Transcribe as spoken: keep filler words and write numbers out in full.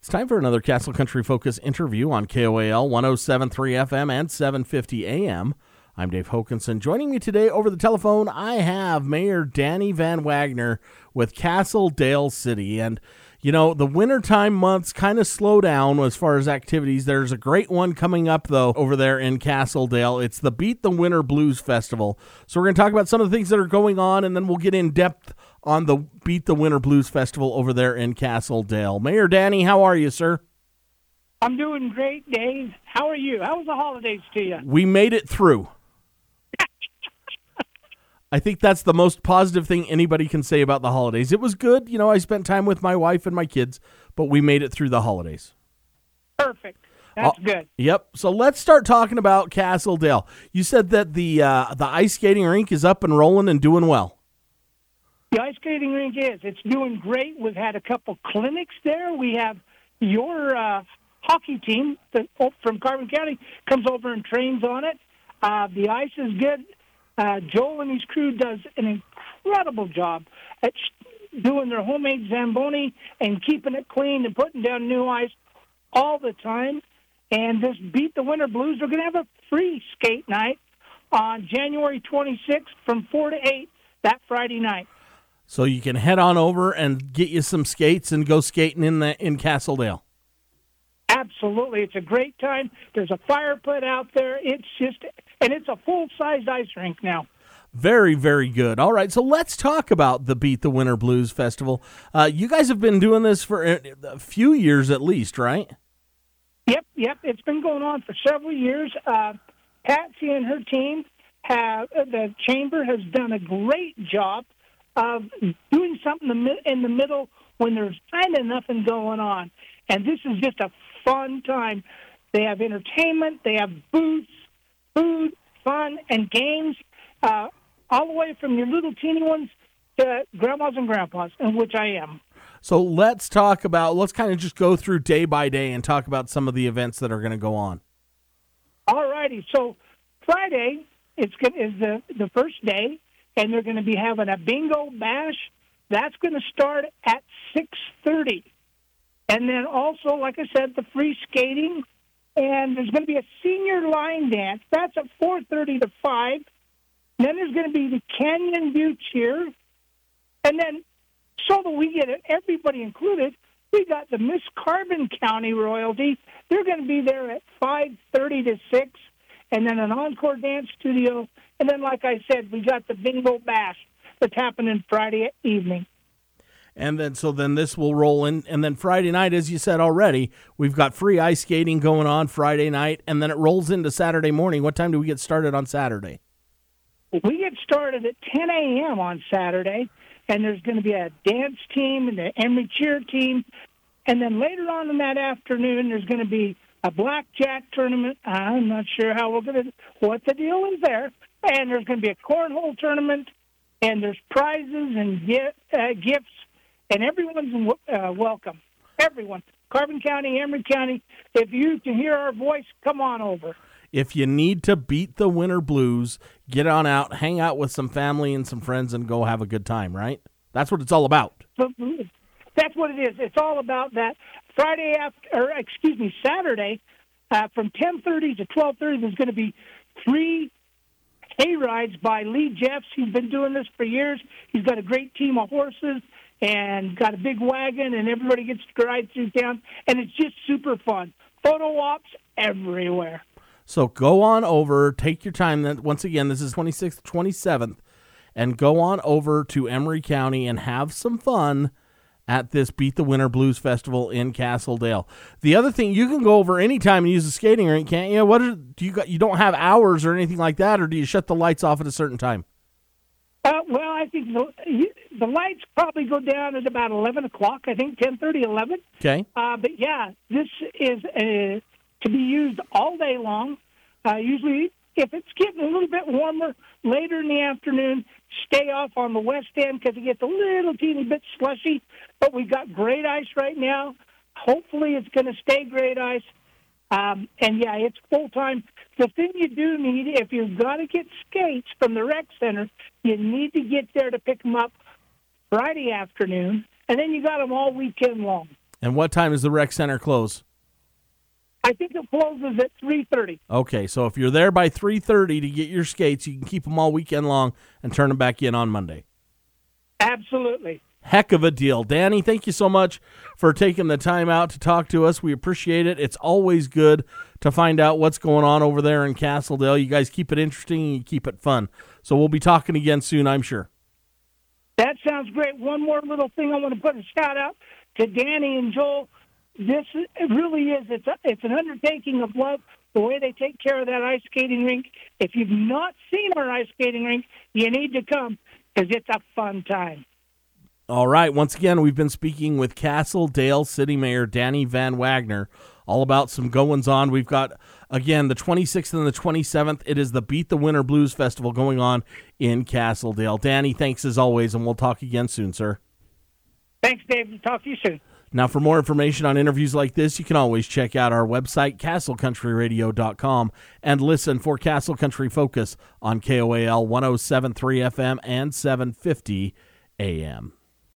It's time for another Castle Country Focus interview on K O A L one oh seven point three F M and seven fifty A M. I'm Dave Hokinson. Joining me today over the telephone, I have Mayor Danny Van Wagner with Castle Dale City. And, you know, the wintertime months kind of slow down as far as activities. There's a great one coming up, though, over there in Castle Dale. It's the Beat the Winter Blues Festival. So we're going to talk about some of the things that are going on, and then we'll get in depth on the Beat the Winter Blues Festival over there in Castle Dale. Mayor Danny, how are you, sir? I'm doing great, Dave. How are you? How was the holidays to you? We made it through. I think that's the most positive thing anybody can say about the holidays. It was good. You know, I spent time with my wife and my kids, but we made it through the holidays. Perfect. That's oh, good. Yep. So let's start talking about Castle Dale. You said that the uh, the ice skating rink is up and rolling and doing well. The ice skating rink is. It's doing great. We've had a couple clinics there. We have your uh, hockey team that, from Carbon County comes over and trains on it. Uh, the ice is good. Uh, Joel and his crew does an incredible job at sh- doing their homemade Zamboni and keeping it clean and putting down new ice all the time. And this Beat the Winter Blues, we're going to have a free skate night on January twenty-sixth from four to eight that Friday night. So you can head on over and get you some skates and go skating in the in Castle Dale. Absolutely. It's a great time. There's a fire pit out there. It's just, and it's a full-size ice rink now. Very, very good. All right, so let's talk about the Beat the Winter Blues Festival. Uh, you guys have been doing this for a few years at least, right? Yep, yep. It's been going on for several years. Uh, Patsy and her team have, uh, the chamber has done a great job of doing something in the middle when there's kind of nothing going on. And this is just a fun time. They have entertainment, they have booths, food, fun, and games, uh, all the way from your little teeny ones to grandmas and grandpas, in which I am. So let's talk about, let's kind of just go through day by day and talk about some of the events that are going to go on. All righty. So Friday it's good, is the, the first day, and they're going to be having a bingo bash. That's going to start at six thirty. And then also, like I said, the free skating. And there's going to be a senior line dance. That's at four thirty to five. Then there's going to be the Canyon View Cheer. And then, so that we get it, everybody included, we got the Miss Carbon County royalty. They're going to be there at five thirty to six. And then an encore dance studio. And then, like I said, we got the bingo bash that's happening Friday evening. And then, so then this will roll in. And then Friday night, as you said already, we've got free ice skating going on Friday night. And then it rolls into Saturday morning. What time do we get started on Saturday? We get started at ten a.m. on Saturday. And there's going to be a dance team and the Emery cheer team. And then later on in that afternoon, there's going to be a blackjack tournament. I'm not sure how we're going to, what the deal is there. And there's going to be a cornhole tournament. And there's prizes and gift, uh, gifts. And everyone's uh, welcome. Everyone. Carbon County, Emery County. If you can hear our voice, come on over. If you need to beat the winter blues, get on out, hang out with some family and some friends, and go have a good time, right? That's what it's all about. That's what it is. It's all about that. Friday after, or excuse me, Saturday, uh, from ten thirty to twelve thirty, there's going to be free hay rides by Lee Jeffs. He's been doing this for years. He's got a great team of horses and got a big wagon, and everybody gets to ride through town, and it's just super fun. Photo ops everywhere. So go on over, take your time. Then once again, this is twenty-sixth, twenty-seventh, and go on over to Emery County and have some fun at this Beat the Winter Blues Festival in Castle Dale. The other thing, you can go over anytime and use the skating rink, can't you? What are, do you got? You don't have hours or anything like that, or do you shut the lights off at a certain time? Uh, well, I think the, the lights probably go down at about eleven o'clock, I think, ten thirty, eleven. Okay. Uh, but, yeah, this is uh, to be used all day long. Uh, usually, if it's getting a little bit warmer later in the afternoon, stay off on the west end because it gets a little teeny bit slushy. But we've got great ice right now. Hopefully, it's going to stay great ice. Um, and, yeah, it's full-time. The thing you do need, if you've got to get skates from the rec center, you need to get there to pick them up Friday afternoon, and then you got them all weekend long. And what time does the rec center close? I think it closes at three thirty. Okay, so if you're there by three thirty to get your skates, you can keep them all weekend long and turn them back in on Monday. Absolutely. Heck of a deal. Danny, thank you so much for taking the time out to talk to us. We appreciate it. It's always good to find out what's going on over there in Castledale. You guys keep it interesting and you keep it fun. So we'll be talking again soon, I'm sure. That sounds great. One more little thing I want to put a shout out to Danny and Joel. This it really is. It's, a, it's an undertaking of love, the way they take care of that ice skating rink. If you've not seen our ice skating rink, you need to come because it's a fun time. All right. Once again, we've been speaking with Castledale City Mayor Danny Van Wagner all about some goings-on. We've got, again, the twenty-sixth and the twenty-seventh. It is the Beat the Winter Blues Festival going on in Castledale. Danny, thanks as always, and we'll talk again soon, sir. Thanks, Dave. Talk to you soon. Now, for more information on interviews like this, you can always check out our website, castle country radio dot com, and listen for Castle Country Focus on K O A L one oh seven point three F M and seven fifty A M.